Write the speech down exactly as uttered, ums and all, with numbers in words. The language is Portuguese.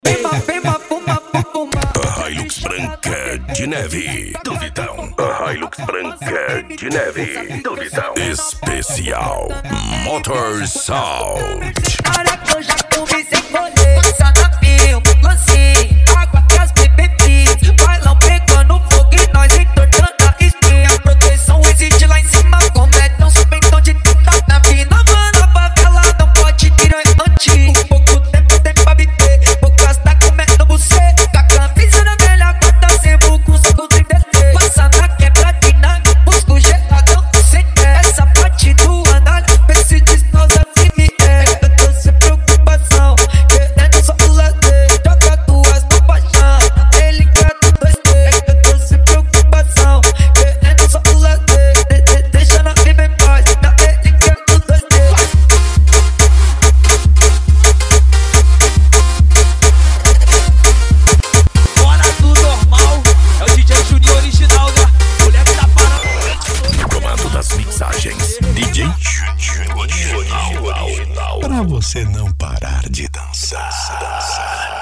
A Hilux branca de neve do Vitão. A Hilux branca de neve do Vitão. Especial Motor Sound. Cara que eu já comi sem colher, Sanapinho, lancinho, água e as bebidas. Bailão pegando fogo e nós entortando a espinha. Proteção existe lá em cima, como é tão subentão de tinta na vida. Mano, a favela não pode tirar antes. Pouco tempo tem pra viver, poucas tá comendo você. Com a camisa na velha guarda, sebo com soco trinta e três. Passa na quebradina, busco geladão sem pé. Essa parte do andar, vê se destroça se me é. Eu tô sem preocupação, querendo só o lazer. Joga duas no paixão, ele quer do dois T. Eu tô sem preocupação, querendo só o lazer. De, de, deixa na vida em paz, na ele quer do dois T. Fora do normal, é o D J Juninho original, né? Moleque da parada. No comando das mixagens, D J Juninho original. Pra você não parar de dançar.